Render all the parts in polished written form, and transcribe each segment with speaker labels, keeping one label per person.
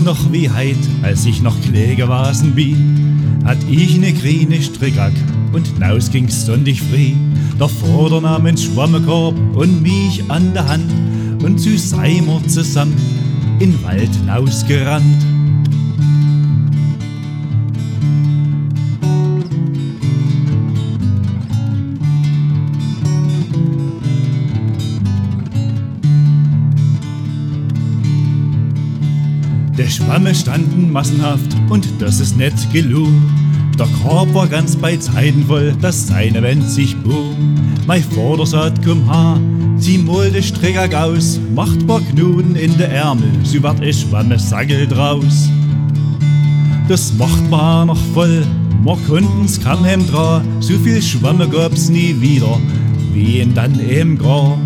Speaker 1: noch wie heit, als ich noch klee gewesen bin, hat ich ne grüne Strickjack und naus ging's sondig früh. Der Vater nahm einen Schwammekorb und mich an der Hand und zu seien wir zusammen in den Wald hinausgerannt. Der Schwamme standen massenhaft und das ist net gelungen. Der Korb war ganz bei Zeiten voll, dass seine Wend sich boom. Mein Vater sagt, komm ha, zieh mal de Strickjack aus, macht paar Knuden in de Ärmel, so wird ich Schwamme Sackel draus. Das macht man noch voll, wir konnten's kaum dran, so viel Schwamme gab's nie wieder, wie ihn dann im Grab.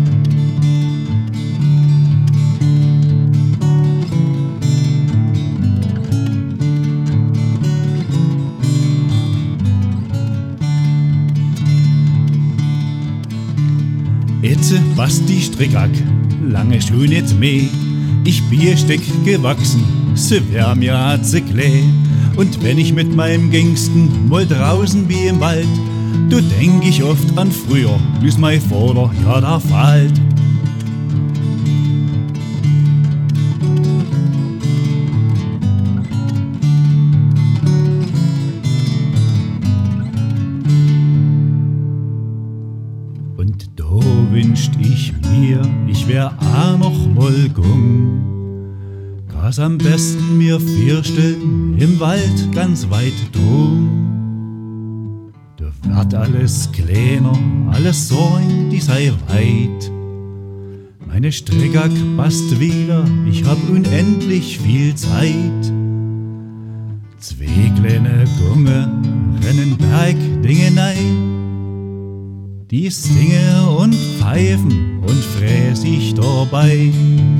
Speaker 1: Jetzt was die Strickjack, lange schon nicht mehr. Ich bin steck gewachsen, so wär mir hat sie klee. Und wenn ich mit meinem Gangsten mal draußen bin im Wald, da denk ich oft an früher, wie's mein Vater ja da fällt. Und da wünscht ich mir, ich wär auch noch mal gung. Gas am besten mir 4 Stunden im Wald ganz weit drum. Da wird alles kleiner, alles Sorgen, die sei weit. Meine Strickjack passt wieder, ich hab unendlich viel Zeit. 2 kleine Gunge rennen Bergdinge nein. Die singe und pfeifen und fräs ich dabei.